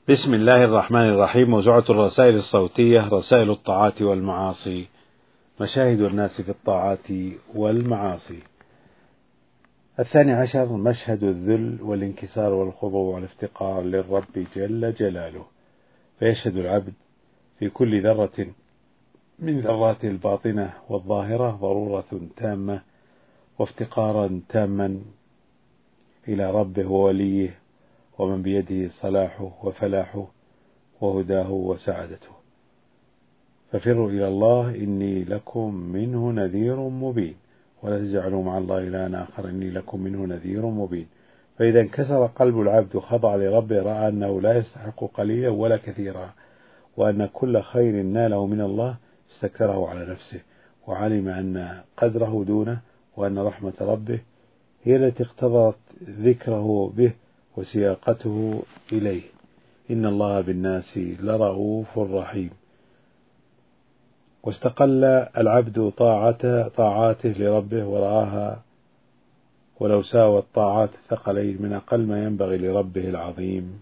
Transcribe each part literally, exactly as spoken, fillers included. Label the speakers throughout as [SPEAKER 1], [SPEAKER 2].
[SPEAKER 1] بسم الله الرحمن الرحيم. موسوعة الرسائل الصوتية رسائل الطاعات والمعاصي، مشاهد الناس في الطاعات والمعاصي. الثاني عشر مشهد الذل والانكسار والخضوع والافتقار للرب جل جلاله، فيشهد العبد في كل ذرة من ذراته الباطنة والظاهرة ضرورة تامة وافتقارا تاما إلى ربه ووليه ومن بيده صلاحه وفلاحه وهداه وسعادته. ففروا إلى الله إني لكم منه نذير مبين، ولا تجعلوا مع الله إلها آخر إني لكم منه نذير مبين. فإذا انكسر قلب العبد وخضع لربه رأى أنه لا يستحق قليلا ولا كثيرا، وأن كل خير ناله من الله استكثره على نفسه، وعلم أن قدره دونه، وأن رحمة ربه هي التي اقتضت ذكره به وسياقته إليه. إن الله بالناس لرؤوف رحيم. واستقل العبد طاعته طاعاته لربه ورآها ولو ساوت طاعات الثقلين من أقل ما ينبغي لربه العظيم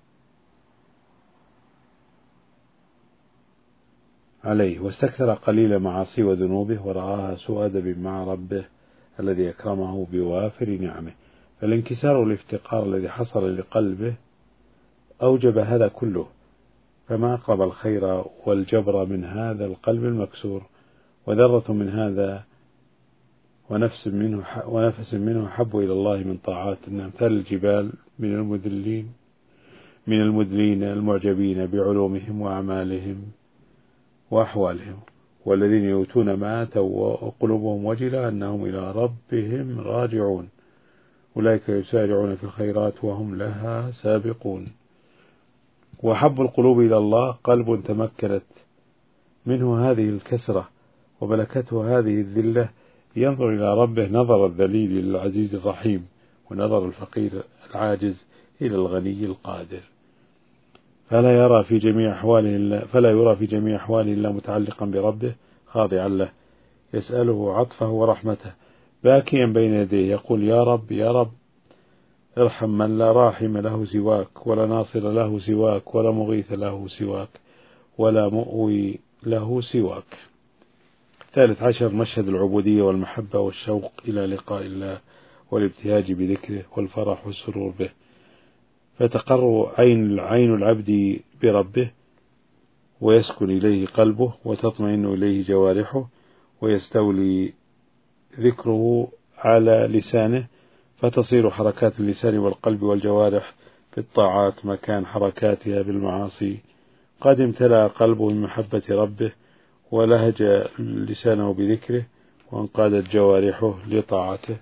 [SPEAKER 1] عليه، واستكثر قليل معاصي وذنوبه ورآها سوء أدب مع ربه الذي أكرمه بوافر نعمه. فالانكسار والافتقار الذي حصل لقلبه أوجب هذا كله، فما أقرب الخير والجبر من هذا القلب المكسور، وذرة من هذا ونفس منه ونفس منه حب إلى الله من طاعات أمثال الجبال من المذلين من المذلين المعجبين بعلومهم وأعمالهم وأحوالهم، والذين يؤتون ما آتوا وقلوبهم وجلة أنهم إلى ربهم راجعون، أولئك يسارعون في الخيرات وهم لها سابقون. وحب القلوب إلى الله قلب تمكنت منه هذه الكسرة وملكته هذه الذلة، ينظر إلى ربه نظر الذليل إلى العزيز الرحيم، ونظر الفقير العاجز إلى الغني القادر، فلا يرى في جميع أحواله فلا يرى في جميع أحواله إلا متعلقا بربه خاضعا له، يسأله عطفه ورحمته باكيا بين يديه، يقول يا رب يا رب ارحم من لا راحم له سواك، ولا ناصر له سواك، ولا مغيث له سواك، ولا مؤوي له سواك. ثالث عشر مشهد العبودية والمحبة والشوق إلى لقاء الله والابتهاج بذكره والفرح والسرور به، فتقر عين عين العبد بربه ويسكن إليه قلبه وتطمئن إليه جوارحه ويستولي ذكره على لسانه، فتصير حركات اللسان والقلب والجوارح في الطاعات مكان حركاتها بالمعاصي. قد امتلأ قلبه من محبة ربه ولهج لسانه بذكره وانقادت جوارحه لطاعته.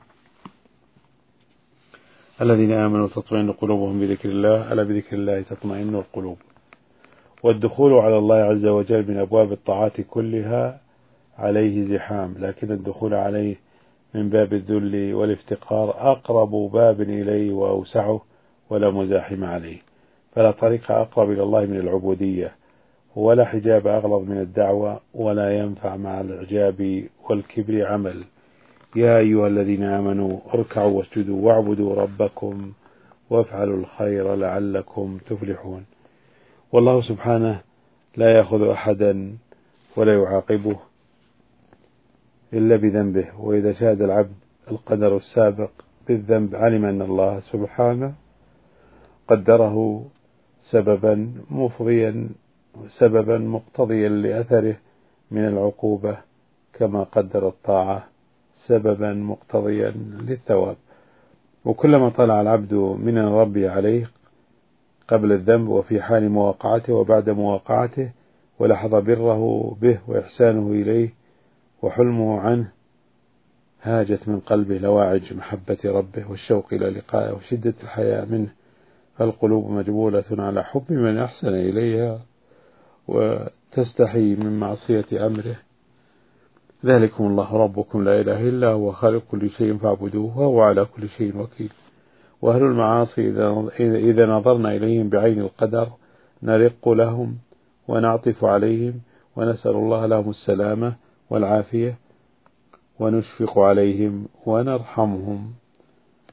[SPEAKER 1] الذين آمنوا تطمئن قلوبهم بذكر الله، ألا بذكر الله تطمئن القلوب. والدخول على الله عز وجل من أبواب الطاعات كلها عليه زحام، لكن الدخول عليه من باب الذل والافتقار أقرب باب إليه وأوسعه ولا مزاحم عليه، فلا طريق أقرب إلى الله من العبودية، ولا حجاب أغلظ من الدعوة، ولا ينفع مع الإعجاب والكبر عمل. يا أيها الذين آمنوا اركعوا واسجدوا واعبدوا ربكم وافعلوا الخير لعلكم تفلحون. والله سبحانه لا يأخذ أحدا ولا يعاقبه إلا بذنبه، وإذا شاهد العبد القدر السابق بالذنب علم أن الله سبحانه قدره سببا مفضيا سببا مقتضيا لأثره من العقوبة، كما قدر الطاعة سببا مقتضيا للثواب. وكلما طلع العبد من الرب عليه قبل الذنب وفي حال مواقعته وبعد مواقعته ولحظ بره به وإحسانه إليه وحلمه عنه، هاجت من قلبه لواعج محبة ربه والشوق إلى لقائه وشدة الحياء منه، فالقلوب مجبولة على حب من أحسن إليها وتستحي من معصية أمره. ذلكم الله ربكم لا إله إلا هو خالق كل شيء فاعبدوه وهو على كل شيء وكيل. وأهل المعاصي إذا نظرنا إليهم بعين القدر نرق لهم ونعطف عليهم ونسأل الله لهم السلامة والعافية ونشفق عليهم ونرحمهم.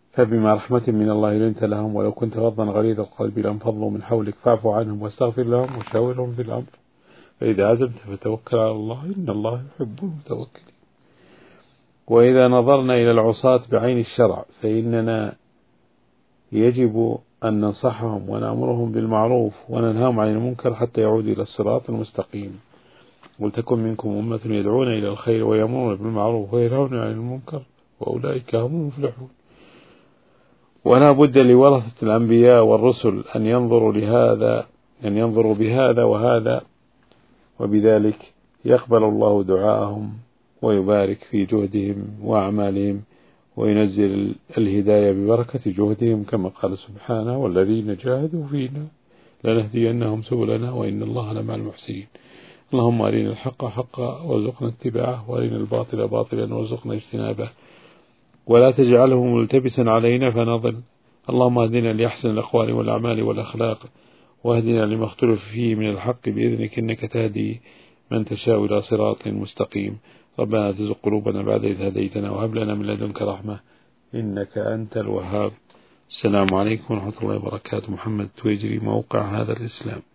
[SPEAKER 1] فبما رحمة من الله لنت لهم، ولو كنت فظا غليظ القلب لانفضوا من حولك فاعف عنهم واستغفر لهم وشاورهم في الأمر، فإذا عزمت فتوكل على الله إن الله يحب المتوكلين. وإذا نظرنا إلى العصاة بعين الشرع فإننا يجب أن ننصحهم ونأمرهم بالمعروف وننهاهم عن المنكر حتى يعودوا إلى الصراط المستقيم. ولتكن منكم أمة يدعون إلى الخير ويأمرون بالمعروف وينهون عن المنكر وأولئك هم المفلحون. ولا بد لورثة الأنبياء والرسل أن ينظروا لهذا أن ينظروا بهذا وهذا، وبذلك يقبل الله دعاءهم ويبارك في جهدهم وأعمالهم وينزل الهداية ببركة جهدهم، كما قال سبحانه والذين جاهدوا فينا لنهدينهم سبلنا وإن الله لمع المحسنين. اللهم أرنا الحق حقا وارزقنا اتباعه، وأرنا الباطل باطلا وارزقنا اجتنابه، ولا تجعله ملتبسا علينا فنضل. اللهم اهدنا لأحسن الأقوال والأعمال والأخلاق، واهدنا لما اختلف فيه من الحق بإذنك إنك تهدي من تشاء إلى صراط مستقيم. ربنا لا تزغ قلوبنا بعد إذ هديتنا وهب لنا من لدنك رحمة إنك أنت الوهاب. السلام عليكم ورحمة الله وبركاته. محمد تويجري، موقع هذا الإسلام.